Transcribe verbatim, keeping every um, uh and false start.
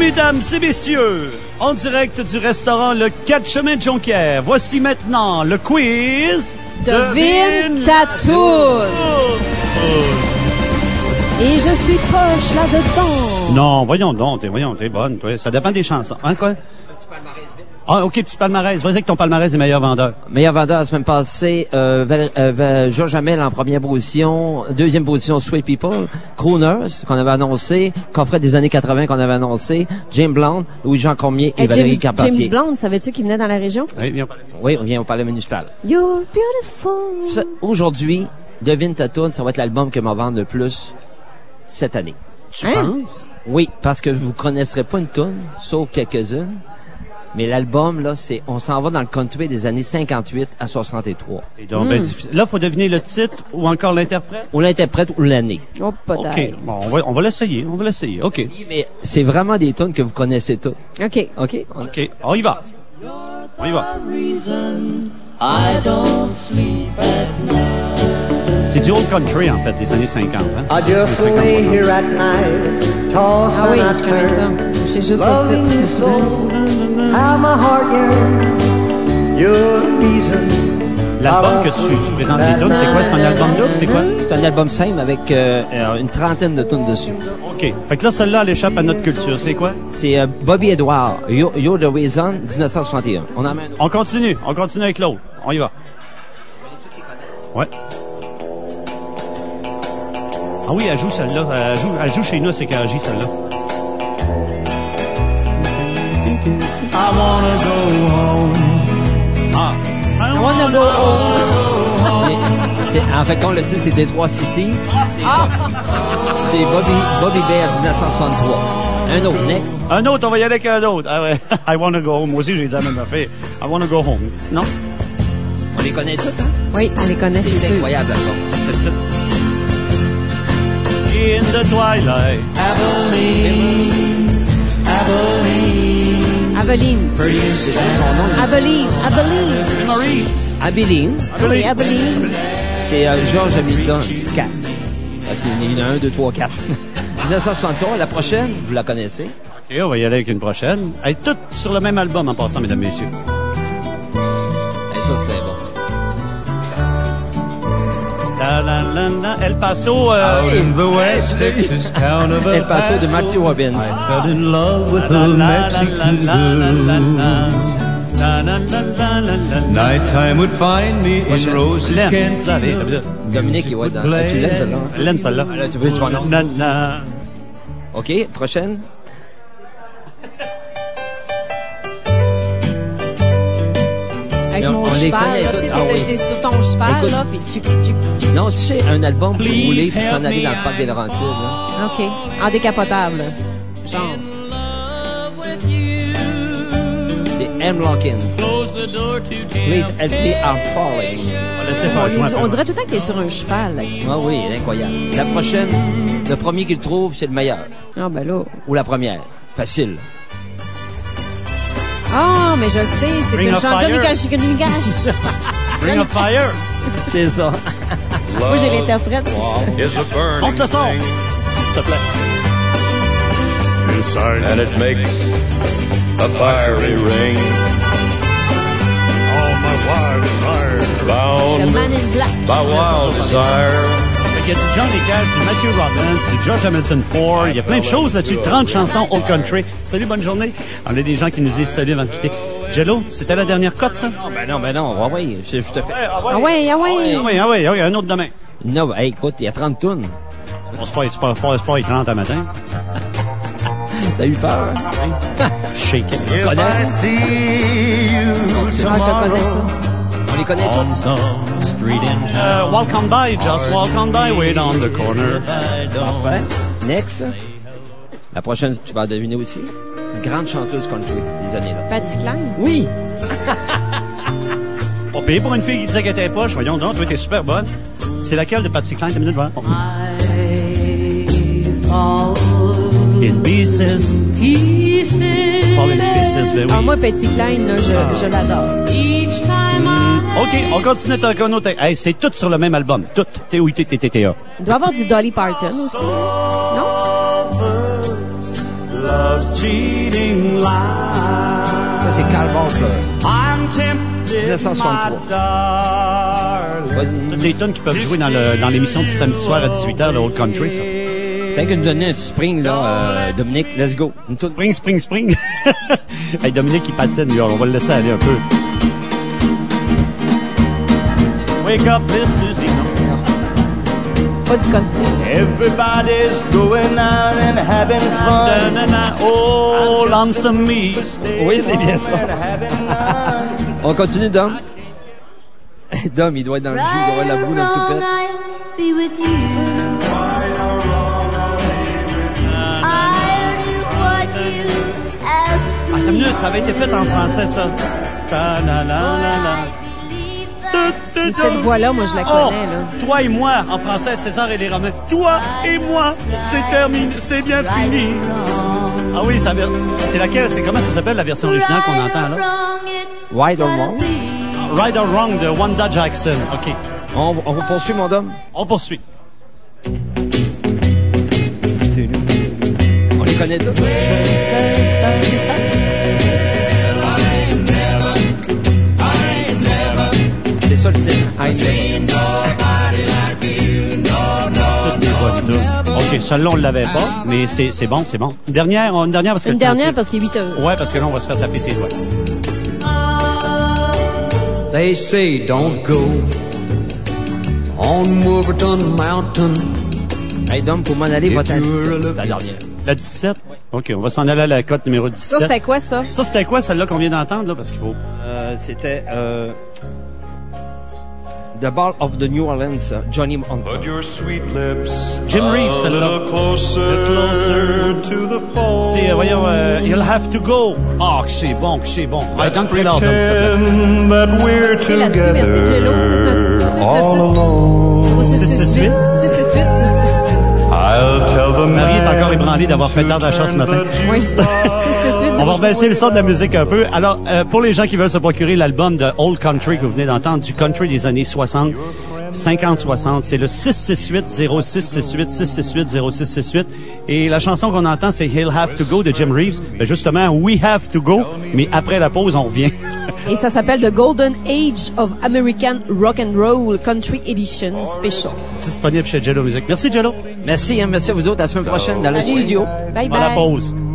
Mesdames et messieurs, en direct du restaurant Le quatre chemins de Jonquière, voici maintenant le quiz Devine ta toune. Et je suis poche là-dedans. Non, voyons donc, t'es, voyons, t'es bonne, toi. Ça dépend des chansons. Hein, quoi? Ah, OK, petit palmarès. Vas-y avec ton palmarès des meilleurs vendeurs. Meilleur vendeur la semaine passée, euh, Val, euh, Georges Hamel en première position, deuxième position, Sweet People, Crooners, qu'on avait annoncé, coffret des années quatre-vingts qu'on avait annoncé, James Blunt, Louis-Jean Cormier et Hey, Valérie James, Carpentier. James Blunt, savais-tu qu'il venait dans la région? Oui, bien. Oui, on vient au Palais municipal. You're beautiful. Ça, aujourd'hui, Devine ta toune, ça va être l'album que m'a vendu le plus cette année. Tu Hein? penses? Oui, parce que vous connaisserez pas une toune, sauf quelques-unes. Mais l'album, là, c'est, on s'en va dans le country des années cinquante-huit à soixante-trois. C'est donc ben difficile. Là, faut deviner le titre ou encore l'interprète. Ou l'interprète ou l'année. Oh, peut-être. OK. Bon, on va, on va l'essayer. On va l'essayer. OK. Mais c'est vraiment des tunes que vous connaissez toutes. OK. OK? On a- OK. On y va. On y va. C'est du old country, en fait, des années cinquante. Hein? I just cinquante, lay soixante. here at night, toss Ah oui, and I je connais ça. turn, Je sais juste le loving you titre. so, how my heart yearns. You're the reason. L'album que tu, tu présentes les tunes, c'est quoi? C'est un album double? C'est quoi? C'est un album simple avec euh, euh, une trentaine de tunes dessus. OK. Fait que là, celle-là, elle échappe à notre culture. C'est quoi? C'est euh, Bobby Edward, You're, You're the Reason, dix-neuf cent soixante et un. On en met un autre. On continue. On continue avec l'autre. On y va. Ouais. Ah oui, elle joue celle-là. Elle joue, elle joue chez nous, c'est qu'elle agit celle-là. I wanna go home. Ah. I wanna go home. C'est, c'est- en fait, quand le titre, c'est Détroit City. Ah! C'est Bobby, Bobby Bear, dix-neuf cent soixante-trois. Un autre, next. Un autre, on va y aller avec un autre. Ah ouais. I wanna go home. Moi aussi, j'ai dit la même affaire. I wanna go home. Non? On les connaît toutes, hein? Oui, on les connaît, c'est C'est sûr. incroyable, l'album. C'est ça. In the twilight. Abilene, Abilene, Aveline. prettiest town. Aveline. Aveline. Marie. Abilene, Oui, Aveline. c'est euh, George Hamilton, quatre. Parce qu'il y en a un, deux, trois, quatre. dix-neuf cent soixante-trois, la prochaine, vous la connaissez. OK, on va y aller avec une prochaine. Elle est toute sur le même album en passant, mesdames et messieurs. Et ça, c'était bon. La, la, la, la. El Paso. Euh, Out in the West Texas town of El Paso de Matthew Robbins. I fell in love with La, a la, la, Mexican la, la, la, la, girl. la, la, la, la, la, la. Nighttime would find me in Rose's L'aime. cantina. Ça, allez, t'as vu ça? Dominique, il va être dans... Ah, tu l'aimes, celle-là? Elle aime celle-là. Ah, là, tu veux, tu vas en Na, na. OK, prochaine. Avec Mais on- mon on les cheval, connaît là, toutes. tu sais, Ah t'es- oui. t'es sur ton cheval, Écoute. là, puis tu, tu, tu... Non, tu sais, un album pour Please rouler pour s'en help aller me dans le parc des Laurentides, là. OK. En décapotable. Genre. C'est M. Lockins. Close the door to Please help me, I'm falling. On va laisser On, faire jouer un peu. on dirait tout le temps que t'es sur un cheval, là-dessus. Ah oui, c'est incroyable. La prochaine, le premier qu'il trouve, c'est le meilleur. Ah, ben là. Ou la première. Facile. Ah, mais je sais, c'est Ring une of chanson Fire. de Gash Gash. Ring of Fire. C'est ça. Moi, j'ai l'interprète. Is a burning Monte le son. thing, S'il te plaît. and it makes a fiery ring. Oh, my wild desire. The Bound Man in Black. by wild desire. Fait qu'il y a du Johnny Cash, du Matthew Robbins, du George Hamilton four. Il y a plein de choses là-dessus. trente chansons old country. Salut, bonne journée. On a des gens qui nous disent salut avant de quitter. Jello, c'était la dernière cote, ça? Non, ben non, ben non. Ah oui, je, je te fais. Ah ouais, ah ouais. Ah oui, ah oui, ah oui, un autre demain. Non, ben, hey, écoute, il y a trente tonnes. On se pas, c'est pas, c'est pas écran à matin. T'as eu peur, hein? Shake it. If Connais. I see you Ah, je connais tomorrow ça. On les connaît on tous. some street in Uh, town, walk on by, just walk on by, wait on the corner. I don't Parfait. Next. La prochaine, tu vas deviner aussi. Une grande chanteuse country des années là. Patty Klein. Oui! On paye pour une fille qui disait qu'elle était poche. Voyons donc, toi, t'es super bonne. C'est laquelle de Patsy Cline? Deux minutes, voir. In pieces. Pieces. Fall in pieces, ben oui. Ah, moi, Patty Klein, là, je, je l'adore. OK, on continue avec un autre. Hey, c'est tout sur le même album. Tout. T O I T T T T A. Il doit y avoir du Dolly Parton aussi. Non? cheating lie. Ça, c'est Carl Bartlett. I'm tempted, dix-neuf cent soixante-trois. my darling. Toutes les tunes qui peuvent jouer dans, le, dans l'émission du samedi soir à dix-huit heures, le Old Country, ça. T'as qu'à nous donner un petit spring, là, euh, Dominique, let's go. Une toute... Spring, spring, spring. Hey, Dominique, il patine, lui, on va le laisser aller un peu. Wake up, Miss Susie. Non. Pas du country. Everybody's going out and having fun. Na-na-na, oh, lonesome me. Oui, c'est bien ça. On continue, Dom. Dom, il doit être dans le jus, il doit avoir la boue dans le toupette. Be with you. I'll do what you ask me. Attends une minute, ça avait été fait en français, ça. Ta-la-la-la-la. Mais cette voix-là, moi, je la Oh, connais, là. toi et moi, en français, César et les Romains. Toi et moi, c'est terminé, c'est bien fini. Ah oui, ça, c'est laquelle, c'est comment ça s'appelle la version originale qu'on entend, là? Right or wrong? Right or Wrong de Wanda Jackson. OK. On, on va poursuivre, mon Dom? On poursuit. On les connaît tous. C'est ça le titre. I OK, celle-là, on l'avait pas, mais c'est, c'est bon, c'est bon. Une dernière, une dernière parce que... Une dernière parce qu'il est huit heures. Ouais, parce que là, on va se faire taper ses doigts. They say don't go on Wolverton Mountain. Hey, Dom, pour m'en aller, va t'en If you're dire looking- la dernière. La dix-sept? OK, on va s'en aller à la cote numéro dix-sept. Ça, c'était quoi, ça? Ça, c'était quoi, celle-là qu'on vient d'entendre, là? Parce qu'il faut... Euh, c'était, euh, The Ball of the New Orleans, uh, Johnny Hunter. Put your sweet lips Jim Reeves, a celle-là. little closer, Closer. to the phone. C'est, euh, voyons, euh, You'll Have to Go. Ah, que c'est bon, que c'est bon. Ouais, Let's dans le l'ordre, s'il te plaît. pretend that we're C'est là-dessus, merci, Jello. together six all neuf six. alone. six six huit. six six huit. I'll tell the Marie est man encore ébranlée d'avoir fait tard d'achat ce to matin. turn the Oui. juice on. six six huit. On va rebaisser le son de la musique un peu. Alors, euh, pour les gens qui veulent se procurer l'album de Old Country que vous venez d'entendre, du country des années soixante, cinquante soixante, c'est le six six huit zéro six six huit six six huit zéro six six huit. Et la chanson qu'on entend, c'est He'll Have to Go de Jim Reeves. Ben justement, We Have to Go, mais après la pause, on revient. Et ça s'appelle The Golden Age of American Rock and Roll Country Edition Special. C'est disponible chez Jello Music. Merci, Jello. Merci, hein, merci à vous autres. À la semaine prochaine dans le Salut. studio. Bye À la bye. pause.